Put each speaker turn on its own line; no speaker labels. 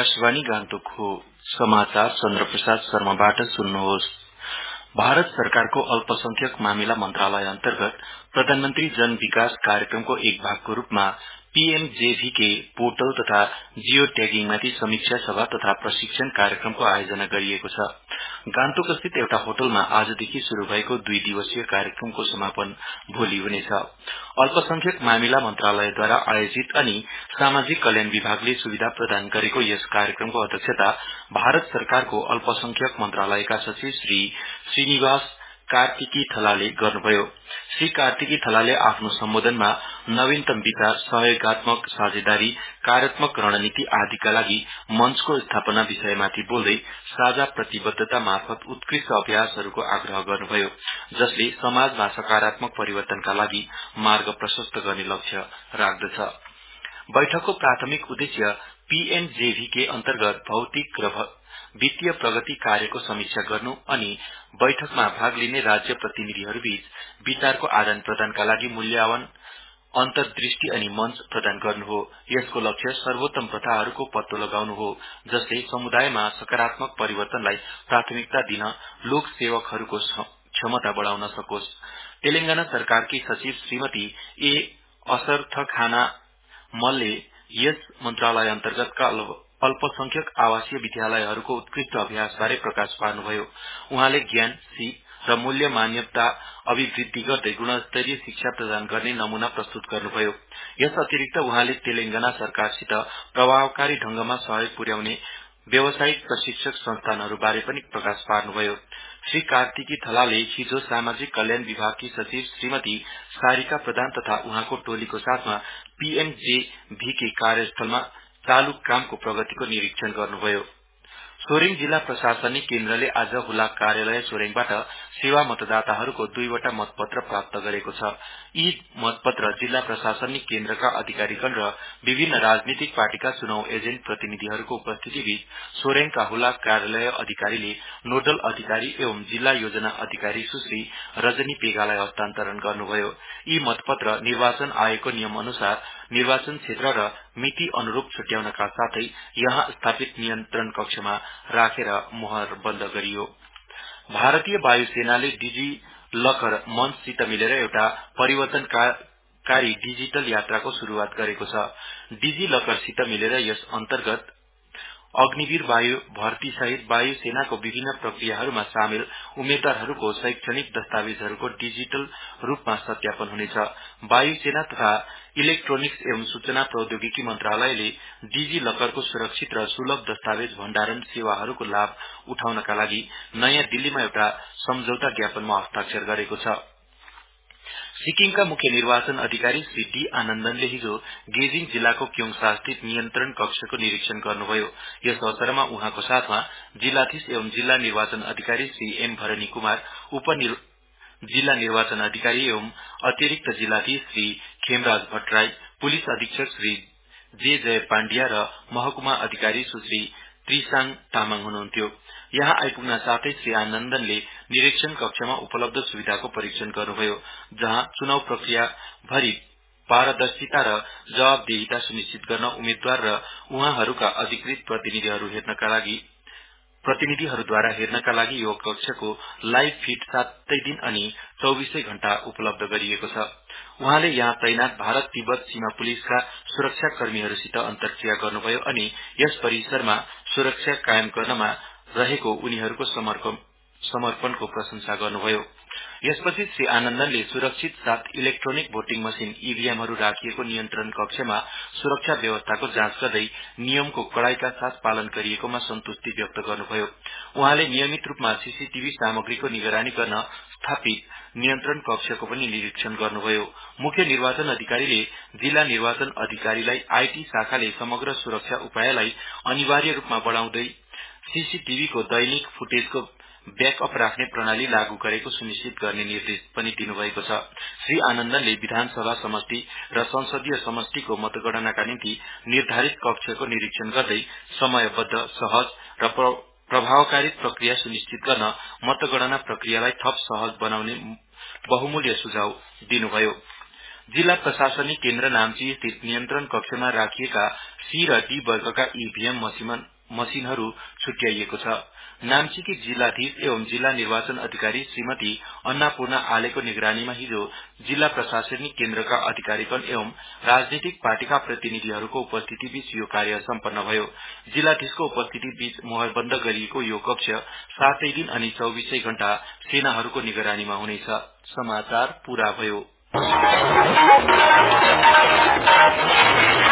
आकाशवाणी गान्तोक हो। समाचार चन्द्रप्रसाद शर्माबाट सुन्नुहोस्। भारत सरकारको अल्पसंख्यक मामिला मन्त्रालय अन्तर्गत प्रधानमन्त्री जन विकास कार्यक्रमको एक भागको रूपमा पीएमजेवीके पोर्टल तथा जियो ट्यागिङमाथि समीक्षा सभा तथा प्रशिक्षण कार्यक्रमको आयोजना गरिएको छ। गान्तोक स्थित एउटा होटलमा आजदेखि शुरू भएको 2 दिवसीय कार्यक्रमको समापन भोलि हुनेछ। अल्पसंख्यक मामिला मन्त्रालयद्वारा आयोजित अनि सामाजिक कल्याण विभागले सुविधा प्रदान गरेको यस कार्यक्रमको अध्यक्षता भारत सरकारको अल्पसंख्यक मन्त्रालयका सचिव श्री श्रीनिवास कार्तिकी थलाले गर्नुभयो। श्री कार्तिकी थलाले आफ्नो सम्बोधनमा नवीनतम विचार, सहयोगात्मक साझेदारी, कार्यात्मक रणनीति आदिका लागि मञ्चको स्थापना विषयमाथि बोल्दै साझा प्रतिबद्धता मार्फत उत्कृष्ट अभ्यासहरूको आग्रह गर्नुभयो, जसले समाजमा सकारात्मक परिवर्तनका लागि मार्ग प्रशस्त गर्ने लक्ष्य राख्दछ। बैठकको प्राथमिक उद्देश्य पीएमजेवीके अन्तर्गत भौतिक र वित्तीय प्रगति कार्यको समीक्षा गर्नु अनि बैठकमा भाग लिने राज्य प्रतिनिधिहरूबीच विचारको आदान प्रदानका लागि मूल्याङ्कन, अन्तर्दृष्टि अनि मञ्च प्रदान गर्नु हो। यसको लक्ष्य सर्वोत्तम प्रथाहरूको पत्तो लगाउनु हो, जसले समुदायमा सकारात्मक परिवर्तनलाई प्राथमिकता दिन लोक सेवकहरूको क्षमता बढाउन सकोस्। तेलंगाना सरकारकी सचिव श्रीमती ए असरथखाना मलले यस मन्त्रालय अन्तर्गतका अल्पसंख्यक आवासीय विद्यालयहरूको उत्कृष्ट अभ्यासबारे प्रकाश पार्नुभयो। उहाँले ज्ञान, सीप र मूल्य मान्यता अभिवृद्धि गर्दै गुणस्तरीय शिक्षा प्रदान गर्ने नमूना प्रस्तुत गर्नुभयो। यस अतिरिक्त उहाँले तेलंगाना सरकारसित प्रभावकारी ढंगमा सहयोग पुर्याउने व्यावसायिक प्रशिक्षक संस्थानहरूबारे पनि प्रकाश पार्नुभयो। श्री कार्तिकी थलाले हिजो सामाजिक कल्याण विभागकी सचिव श्रीमती सारिका प्रधान तथा उहाँको टोलीको साथमा पीएमजेवीके कार्यस्थलमा चालू कामको प्रगतिको निरीक्षण गर्नुभयो। सोरेङ जिल्ला प्रशासनिक केन्द्रले आज हुलाक कार्यालय सोरेङबाट सेवा मतदाताहरूको 2 वटा मतपत्र प्राप्त गरेको छ। यी मतपत्र जिल्ला प्रशासनिक केन्द्रका अधिकारीगण र विभिन्न राजनीतिक पार्टीका चुनाव एजेन्ट प्रतिनिधिहरूको उपस्थितिबीच सोरेङका हुलाक कार्यालय अधिकारीले नोडल अधिकारी एवं जिल्ला योजना अधिकारी सुश्री रजनी पेगालाई हस्तान्तरण गर्नुभयो। यी मतपत्र निर्वाचन आयोगको नियम अनुसार निर्वाचन क्षेत्र र मिति अनुरूप छुट्याउनका साथै यहाँ स्थापित नियन्त्रण कक्षमा राखेर मोहर बन्द गरियो। भारतीय वायुसेनाले डिजी लकर मञ्चसित मिलेर एउटा परिवर्तनकारी डिजिटल यात्राको शुरूआत गरेको छ। डिजी लकरसित मिलेर यस अन्तर्गत अग्निवीर वायु भर्ती सहित वायुसेनाको विभिन्न प्रक्रियाहरूमा सामेल उम्मेद्वारहरूको शैक्षणिक दस्तावेजहरूको डिजिटल रूपमा सत्यापन हुनेछ। वायुसेना तथा इलेक्ट्रोनिक्स एवं सूचना प्रौद्योगिकी मन्त्रालयले डिजी लकरको सुरक्षित र सुलभ दस्तावेज भण्डारण सेवाहरूको लाभ उठाउनका लागि नयाँ दिल्लीमा एउटा सम्झौता ज्ञापनमा हस्ताक्षर गरेको छ। सिक्किमका मुख्य निर्वाचन अधिकारी श्री डी आनन्दनले हिजो गेजिङ जिल्लाको क्योङसास्थित नियन्त्रण कक्षको निरीक्षण गर्नुभयो। यस अवसरमा उहाँको साथमा जिल्लाधीश एवं जिल्ला निर्वाचन अधिकारी श्री एम भरनी कुमार, जिल्ला निर्वाचन अधिकारी एवं अतिरिक्त जिल्लाधीश श्री खेमराज भट्टराई, पुलिस अधीक्षक श्री जे जय पाण्डिया र महकुमा अधिकारी सुश्री त्रिसाङ तामाङ हुनुहुन्थ्यो। यहाँ आइपुग्न साथै श्री आनन्दनले निरीक्षण कक्षमा उपलब्ध सुविधाको परीक्षण गर्नुभयो, जहाँ चुनाव प्रक्रिया भरि पारदर्शिता र जवाबदेहिता सुनिश्चित गर्न उम्मेद्वार र उहाँहरूका अधिकृत प्रतिनिधिहरूद्वारा हेर्नका लागि यो कक्षको लाइभ फिड 7 दिन अनि 24 घण्टा उपलब्ध गरिएको छ। उहाँले यहाँ तैनात भारत तिब्बत सीमा पुलिसका सुरक्षा कर्मीहरूसित अन्तर्क्रिया गर्नुभयो अनि यस परिसरमा सुरक्षा कायम गर्नमा रहेको उनीहरूको समर्पणको प्रशंसा गर्नुभयो। यसपछि श्री आनन्दनले सुरक्षित साथ इलेक्ट्रोनिक भोटिङ मशिन ईभीएमहरू राखिएको नियन्त्रण कक्षमा सुरक्षा व्यवस्थाको जाँच गर्दै नियमको कडाईका साथ पालन गरिएकोमा सन्तुष्टि व्यक्त गर्नुभयो। उहाँले नियमित रूपमा सीसीटीभी सामग्रीको निगरानी गर्न स्थापित नियन्त्रण कक्षको पनि निरीक्षण गर्नुभयो। मुख्य निर्वाचन अधिकारीले जिल्ला निर्वाचन अधिकारीलाई आईटी शाखाले समग्र सुरक्षा उपायलाई अनिवार्य रूपमा बढाउँदै सीसीटीभीको दैनिक फुटेजको ब्याकअप राख्ने प्रणाली लागू गरेको सुनिश्चित गर्ने निर्देश पनि दिनुभएको छ। श्री आनन्दनले विधानसभा समष्टि र संसदीय समष्टिको मतगणनाका निम्ति निर्धारित कक्षको निरीक्षण गर्दै समयबद्ध, सहज र प्रभावकारी प्रक्रिया सुनिश्चित गर्न मतगणना प्रक्रियालाई थप सहज बनाउने बहुमूल्य सुझाव दिनुभयो। जिल्ला प्रशासनिक केन्द्र नाम्ची स्थित नियन्त्रण कक्षमा राखिएका सी र डी वर्गका ईभीएम मशिनहरू छुट्याइएको छ। नाम्चीकी जिल्लाधीश एवं जिल्ला निर्वाचन अधिकारी श्रीमती अन्नापूर्णा आलेको निगरानीमा हिजो जिल्ला प्रशासनिक केन्द्रका अधिकारीगण एवं राजनीतिक पार्टीका प्रतिनिधिहरूको उपस्थिति बीच यो कार्य सम्पन्न भयो। जिल्लाधीशको उपस्थिति बीच मोहरबन्द गरिएको यो कक्ष 7 दिन अनि 24 घण्टा सेनाहरूको निगरानीमा हुनेछ। समाचार पूरा भयो।